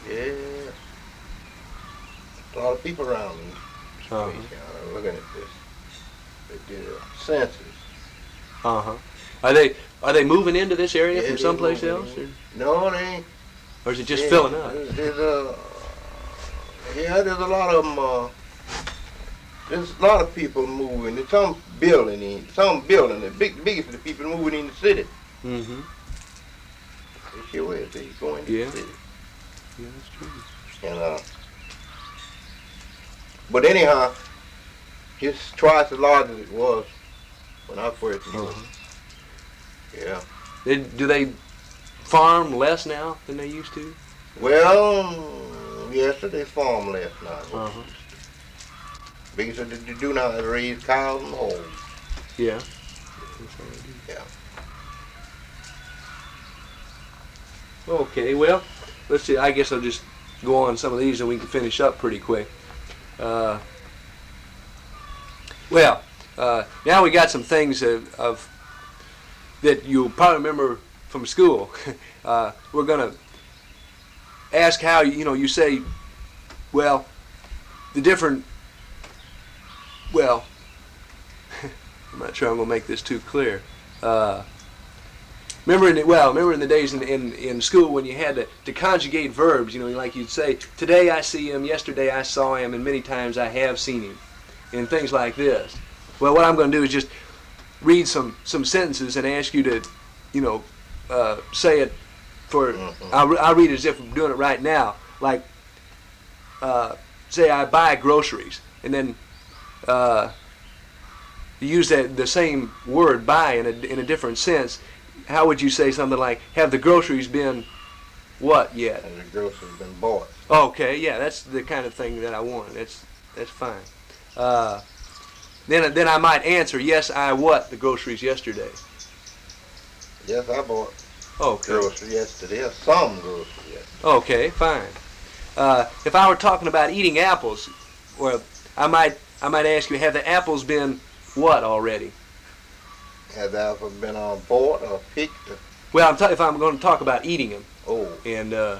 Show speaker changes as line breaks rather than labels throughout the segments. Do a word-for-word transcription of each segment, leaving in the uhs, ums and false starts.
Yeah. A lot of people around me.
Uh-huh.
I'm looking at this. They did a census.
Uh huh. Are they are they moving into this area
Yeah,
from
they
someplace
moving
else,
in.
or,
No, they ain't.
or is it just
Yeah,
filling up?
There's, there's a, yeah, there's a lot of them. Uh, there's a lot of people moving. There's some building in, some building. The big, biggest of the people moving in the city.
Mm-hmm.
They sure is. They going to
Yeah.
the city.
Yeah, that's true.
And uh, but anyhow, it's twice as large as it was when I first moved.
Uh-huh.
Yeah.
They, do they farm less now than they used to?
Well, yes, they farm less now.
Uh-huh.
Biggest of they do now is raise cows and hogs.
Yeah. That's all they do.
Yeah.
Okay, well, let's see. I guess I'll just go on some of these and we can finish up pretty quick. Uh, well, uh, now we got some things of, of that you'll probably remember from school. uh, we're going to ask how, you know, you say, well, the different, well, I'm not sure I'm going to make this too clear. Uh, Remember in the, well, remember in the days in, in, in school when you had to, to conjugate verbs, you know, like you'd say, today I see him, yesterday I saw him, and many times I have seen him, and things like this. Well, what I'm going to do is just read some, some sentences and ask you to, you know, uh, say it for, mm-hmm. I'll, I'll read it as if I'm doing it right now. Like, uh, say I buy groceries, and then uh, you use that the same word buy in a, in a different sense. How would you say something like, have the groceries been what yet?
And the groceries been bought.
Okay, yeah, that's the kind of thing that I want. That's that's fine. Uh, then then I might answer, yes, I what the groceries yesterday.
Yes, I bought
okay.
groceries yesterday. Or some groceries yesterday.
Okay, fine. Uh, if I were talking about eating apples, well, I might I might ask you, have the apples been what already?
Has the apple been on bought or picked? Or?
Well, I'm ta- if I'm going to talk about eating them.
Oh.
And uh,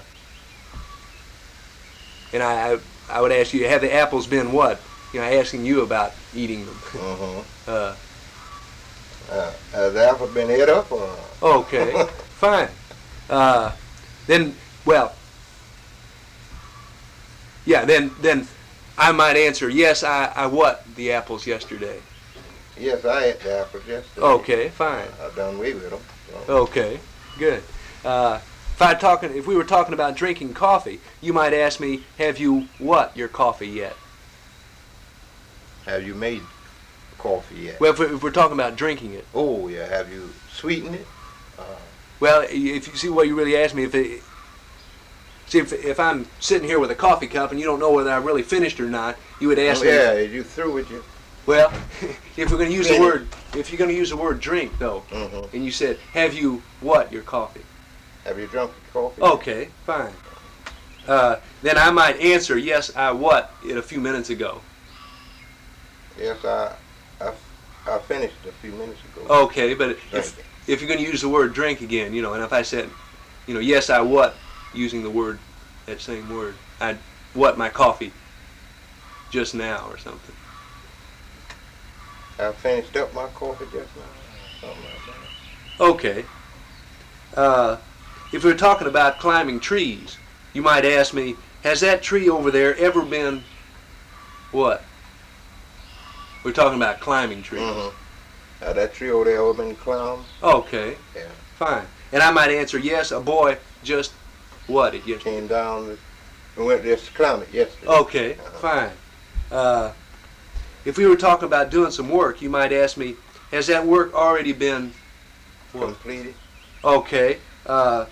and I, I I would ask you, have the apples been what? You know, asking you about eating them.
Uh-huh.
uh,
uh, has the apple been ate up? Or?
Okay, fine. Uh, then, well, yeah, then then I might answer, yes, I, I what the apples yesterday.
Yes, I ate the apples yesterday.
Okay, fine.
I done away with them. So.
Okay, good. Uh, if I talking, if we were talking about drinking coffee, you might ask me, "Have you what your coffee yet?"
Have you made coffee yet?
Well, if we're, if we're talking about drinking it.
Oh yeah. Have you sweetened it? Uh,
well, if you see what you really asked me, if it, see if if I'm sitting here with a coffee cup and you don't know whether I really finished or not, you would ask
oh,
me.
Yeah, you through with you.
Well, if we're going to use the word, if you're going to use the word drink, though,
mm-hmm.
and you said, have you what, your coffee?
Have you drunk your coffee?
Okay, fine. Uh, then I might answer, yes, I what, it a few minutes ago.
Yes, I, I, I finished a few minutes ago.
Okay, but if,
Drinking.
if you're going to use the word drink again, you know, and if I said, you know, yes, I what, using the word, that same word, I what my coffee just now or something.
I finished up my coffee just now. Something like that.
Okay. Uh, if we're talking about climbing trees, you might ask me, has that tree over there ever been what? We're talking about climbing trees.
Mm-hmm. Has that tree over there ever been climbed?
Okay.
Yeah.
Fine. And I might answer, yes, a boy just what it yesterday.
Came down and went just to climb it yesterday.
Okay,
uh-huh.
fine. Uh, if we were talking about doing some work, you might ask me, has that work already been what?
Completed.
Okay. Uh,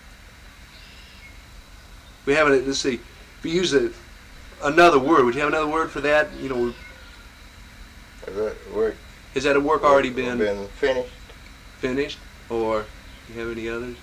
we have it. Let's see. If we use a, another word, would you have another word for that? You know,
Has that work?
has that a work already been
been finished?
finished, or do you have any others?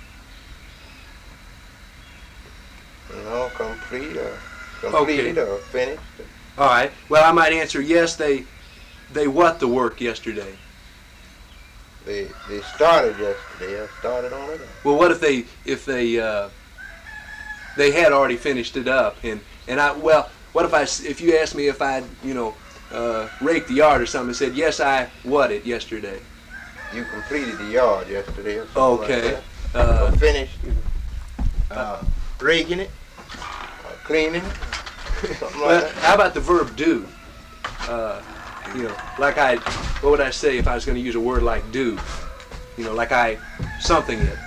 No, complete or completed
Okay.
or finished.
All right. Well, I might answer yes. They they what the work yesterday.
They they started yesterday. I started on it.
Well, what if they if they uh, they had already finished it up, and and I well, what if I s- if you asked me if I'd you know uh, raked the yard or something, and said yes, I what it yesterday.
You completed the yard yesterday or something
Okay.
like that.
Uh,
Or finished uh, raking it, or cleaning it, something
Well,
like that.
how about the verb do? Uh, you know, like I, what would I say if I was going to use a word like do? You know, like I something it.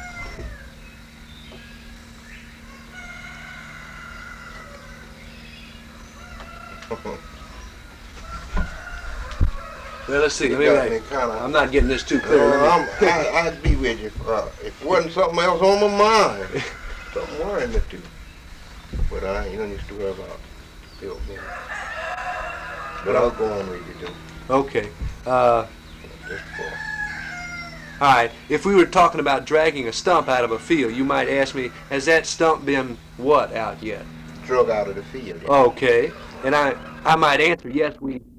Well, let's see.
You
Maybe
got
I,
me kinda-
I'm not getting this too clear. Let me-
Uh, I'm, I, I'd be with you if, uh, if it wasn't something else on my mind. Something worrying me too. But I ain't used to worry about still being. But I'll go on with you though.
Okay. Uh,
Just for
all right. If we were talking about dragging a stump out of a field, you might ask me, has that stump been what out yet?
drug out of the field. Yeah.
Okay. And I, I might answer, yes, we